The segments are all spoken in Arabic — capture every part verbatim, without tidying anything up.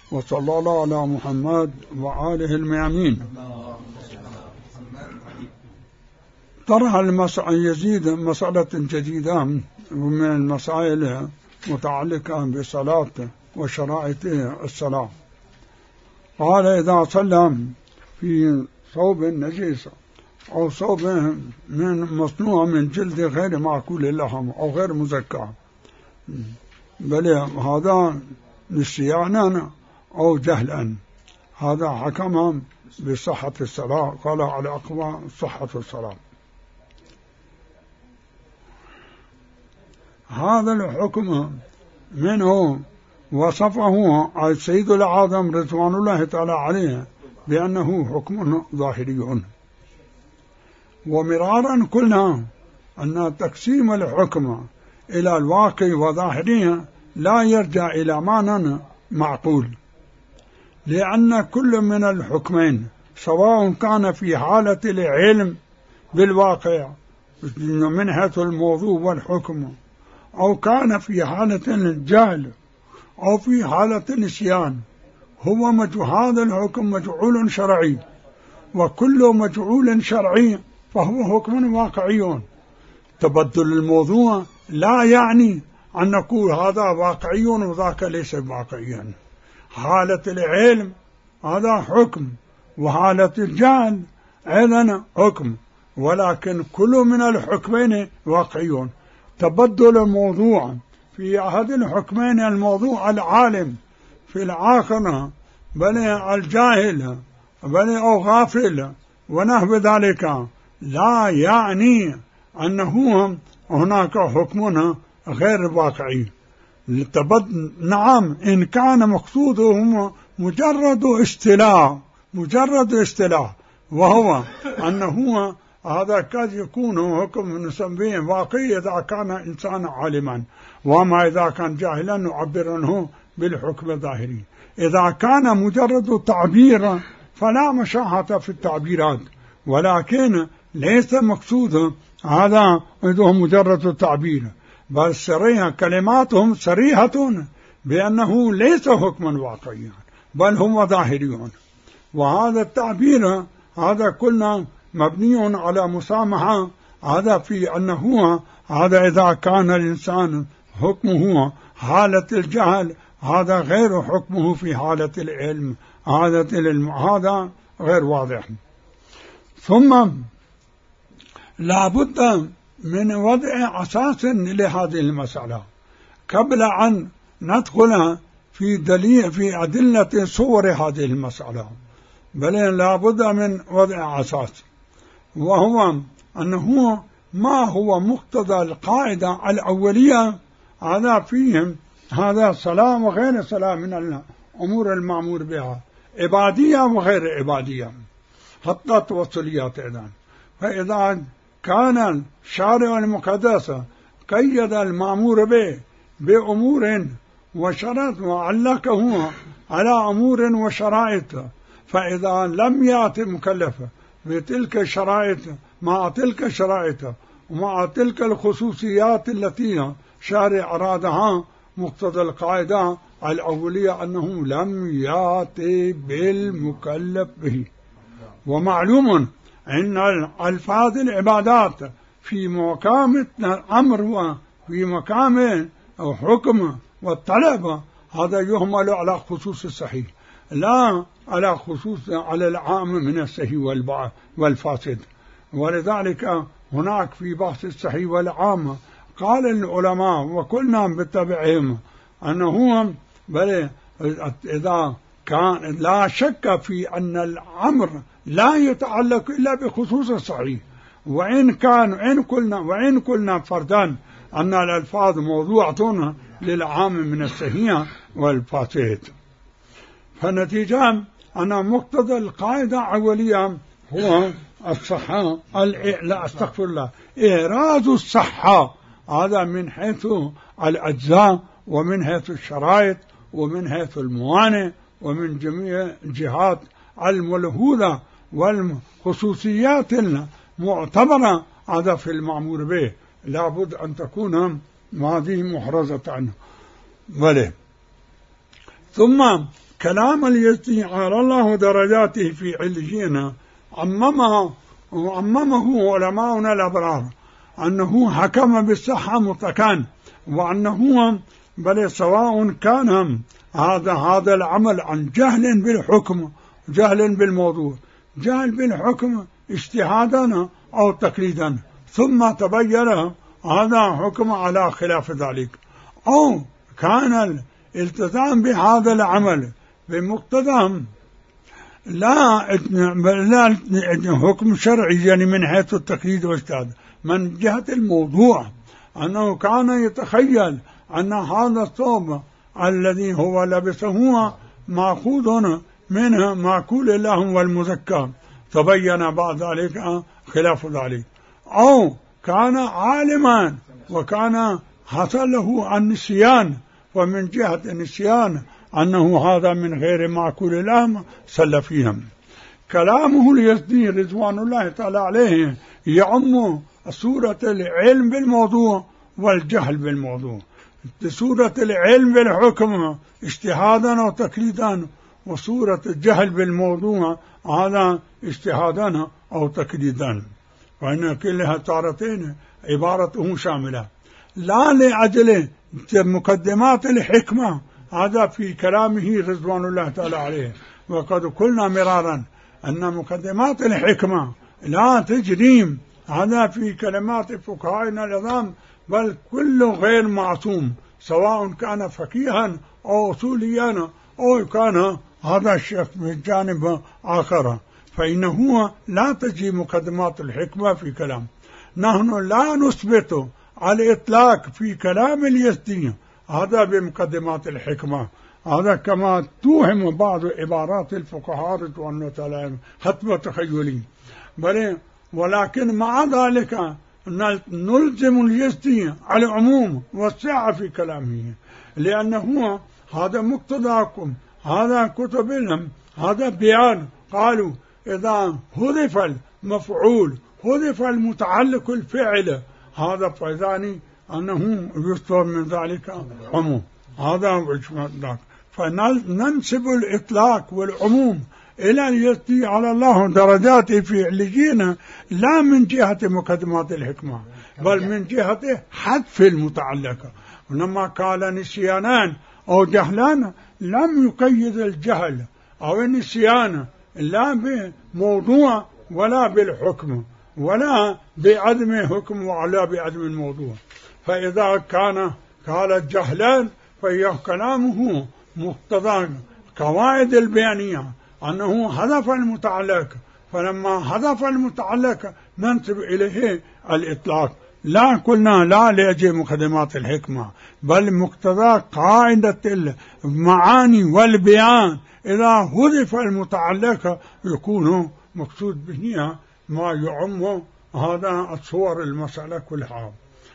وصلى الله على محمد وآله الميامين. طرح المسألة يزيد مسألة جديدة من المسائل متعلقة بالصلاة وشرائط الصلاة. قال: إذا صلى في ثوب نجس أو ثوب من مصنوع من جلد غير معقول اللحم أو غير مزكى، بل هذا نسيانا أو جهلا، هذا حكم بصحة الصلاة. قال: على أقوى صحة الصلاة. هذا الحكم منه وصفه السيد العظم رضوان الله تعالى عليه بأنه حكم ظاهري. ومرارا قلنا أن تقسيم الحكم إلى الواقع وظاهرية لا يرجع إلى معنى معقول، لأن كل من الحكمين سواء كان في حالة العلم بالواقع من حيث الموضوع والحكم، أو كان في حالة الجهل، أو في حالة النسيان، هو مجهول. هذا الحكم مجعول شرعي، وكل مجعول شرعي فهو حكم واقعي. تبدل الموضوع لا يعني أن نقول هذا واقعي وذاك ليس واقعيا. حالة العلم هذا حكم، وحالة الجهل أيضا حكم، ولكن كل من الحكمين واقعيون. تبدل الموضوع في أحد الحكمين الموضوع العالم، في الآخر بل الجاهل بل أو غافل ونحو ذلك، لا يعني أنه هناك حكم غير واقعي. نعم، إن كان مقصودهم مجرد استلاء مجرد استلاء وهو أنه هذا قد يكون حكم نسميه واقعي إذا كان إنسان عالما، وما إذا كان جاهلا نعبر عنه بالحكم الظاهري. إذا كان مجرد تعبير فلا مشاحة في التعبيرات، ولكن ليس مقصود هذا مجرد تعبير، بل صريحة كلماتهم صريحة بأنه ليس حكما واقعيا بل هو ظاهري. وهذا التعبير هذا كلنا مبني على مسامحة، هذا في أنه هذا إذا كان الإنسان حكمه حالة الجهل هذا غير حكمه في حالة العلم، هذا العلم هذا غير واضح. ثم لا بد من وضع أساس لهذه المسألة قبل أن ندخل في دليل في أدلة صور هذه المسألة، بل لا بد من وضع أساس، وهو أنه ما هو مقتضى القاعدة الأولية هذا فيهم هذا صلاة وغير صلاة من الأمور المأمور بها، عبادية وغير عبادية، حتى توصليات أيضا. فإذا كان الشارع المقدس قيد المأمور به بأمور وشرط وعلقه على أمور وشرائط، فإذا لم يأتي مكلف بتلك الشرائط مع تلك الشرائط ومع تلك الخصوصيات التي شارع أرادها، مقتضى القاعدة الأولية أنه لم يأتي بالمكلف به. ومعلوم أن الفاظ العبادات في مقام الأمر وفي مقام أو حكم والطلب هذا يهمل على خصوص الصحيح، لا على خصوص على العام من الصحيح والفاسد. ولذلك هناك في بحث الصحيح والعام قال العلماء وكلنا بتبعهم أنه بل إذا كان لا شك في أن الأمر لا يتعلق إلا بخصوص الصحيح، وإن كان إن قلنا وإن قلنا فرضا أن الألفاظ موضوعة للعام من الصحيح والفاسد. فنتيجة أن مقتضى القاعدة الأولية هو الصحة، لا أستغفر الله، إيراز الصحة، هذا من حيث الأجزاء ومن حيث الشرائط ومن حيث الموانع ومن جميع الجهات الملحوظة والخصوصيات المعتبرة، هذا في المأمور به لابد أن تكون هذه محرزة عنه. بله. ثم كلام اليزدي على الله درجاته في عليين عممه وعممه علماؤنا الأبرار أنه حكم بالصحة مطلقا، وأنه بل سواء كان هذا هذا العمل عن جهل بالحكم، جهل بالموضوع، جهل بالحكم اجتهادا أو تقليدا، ثم تبين هذا حكم على خلاف ذلك، أو كان الالتزام بهذا العمل بمقتضى لا لا حكم شرعي يعني من حيث التقليد والاجتهاد، من جهة الموضوع أنه كان يتخيل أن هذا الثوب الذي هو لبسه مأخوذ منه مأكول اللحم والمزكى، تبين بعد ذلك خلاف ذلك، أو كان عالما وكان حصل له النسيان، ومن جهة النسيان أنه هذا من غير مأكول اللحم صلى فيهم. كلامه اليزدي رضوان الله تعالى عليه يعم صورة العلم بالموضوع والجهل بالموضوع، صورة العلم بالحكم اجتهادا وتقليدا، وصورة الجهل بالموضوع هذا اجتهادا أو تقليدا، وإن كلها تارتين عبارته شاملة، لا لأجل مقدمات الحكمة، هذا في كلامه رضوان الله تعالى عليه. وقد قلنا مرارا أن مقدمات الحكمة لا تجريم، هذا في كلمات فقهائنا العظام، بل كل غير معصوم سواء كان فقيها أو أصوليا أو كان هذا الشيخ من جانب آخر، فإنه لا تجي مقدمات الحكمة في كلام. نحن لا نثبت على الإطلاق في كلام اليزدي هذا بمقدمات الحكمة، هذا كما توهم بعض عبارات الفقهاء رضوان الله تعالى حتى تخيلي، بل ولكن مع ذلك نلزم اليزدي على العموم والسعة في كلامه، لأنه هذا مقتضاكم، هذا كتب لهم، هذا بيان. قالوا إذا حذف المفعول حذف المتعلق الفعل، هذا فإذاني أنه يستر من ذلك عموم، هذا وجه. فننسب الإطلاق والعموم إلى اليزدي على الله درجاته في عليين، لا من جهة مقدمات الحكمة بل من جهة حذف المتعلق. ولما قال نسيانان أو جهلان لم يقيد الجهل أو النسيان لا بموضوع ولا بالحكم ولا بعدم حكم ولا بعدم الموضوع. فإذا كان قال جهلان فهي كلامه مقتضى قواعد البيانية أنه حذف المتعلق، فلما حذف المتعلق ننسب إليه الإطلاق، لا قلنا لا لأجل مقدمات الحكمة بل مقتضى قاعدة المعاني والبيان، إذا حذف المتعلق يكون مقصود به ما يعم هذا الصور المسألة كلها.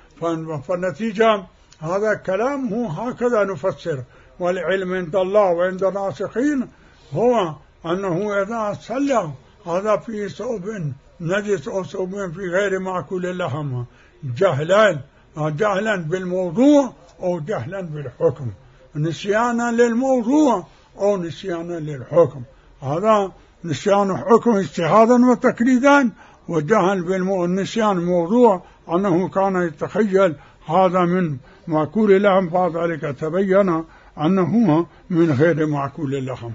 فالنتيجة هذا كلامه هكذا نفسر، والعلم عند الله وعند الراسخين هو أنه إذا صلى هذا في ثوب نجس أو ثوب في غير مأكول اللحم جهلا جهلا بالموضوع أو جهلا بالحكم، نسيانا للموضوع أو نسيانا للحكم، هذا نسيان حكم اجتهادا وتقليدا، وجهل بالنسيان موضوع أنه كان يتخيل هذا من مأكول اللحم، بعد ذلك تبين أنه من غير مأكول اللحم.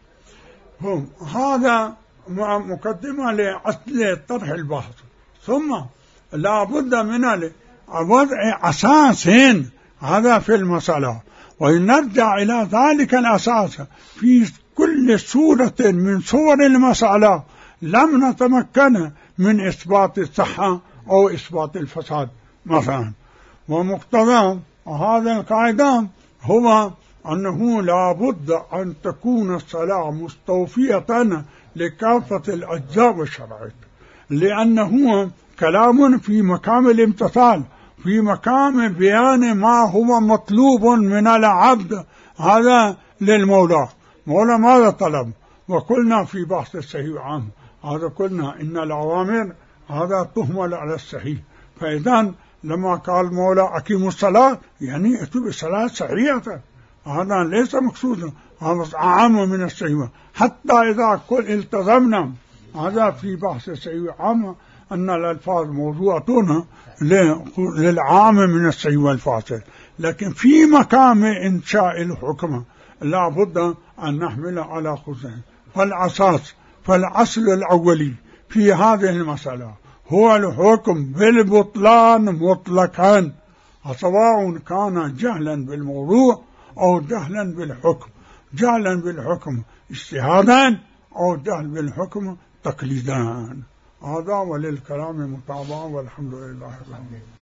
هذا مقدمة لأصل طرح البحث، ثم لا بد من وضع أساس هذا في المسألة، ونرجع إلى ذلك الأساس في كل صورة من صور المسألة لم نتمكن من إثبات الصحة أو إثبات الفساد مثلا. ومقتضى هذا القاعدة هو أنه لا بد أن تكون الصلاة مستوفية لكافة الأجزاء والشرائط، لأنه كلام في مقام الامتثال، في مقام بيان ما هو مطلوب من العبد هذا للمولى. مولى ماذا طلب؟ وقلنا في بحث الصحيح عام هذا قلنا إن الأوامر هذا تهمل على الصحيح، فإذا لما قال مولى أقيموا الصلاة يعني اتوا بالصلاة صحيحة، هذا ليس مقصود هذا أعم من الصحيح، حتى إذا كل التزمنا هذا في بحث الصحيح عام أن الألفاظ موضوعة للعام من الصحيح والفاصل، لكن في مقام إنشاء الحكم لا بد أن نحمل على خصوصه. فالأساس فالأصل الأولي في هذه المسألة هو الحكم بالبطلان مطلقا، سواء كان جهلا بالموضوع أو جهلا بالحكم، جهلا بالحكم اجتهادا أو جهل بالحكم تقليدا. هذا وللكلام متابعة، والحمد لله رب العالمين.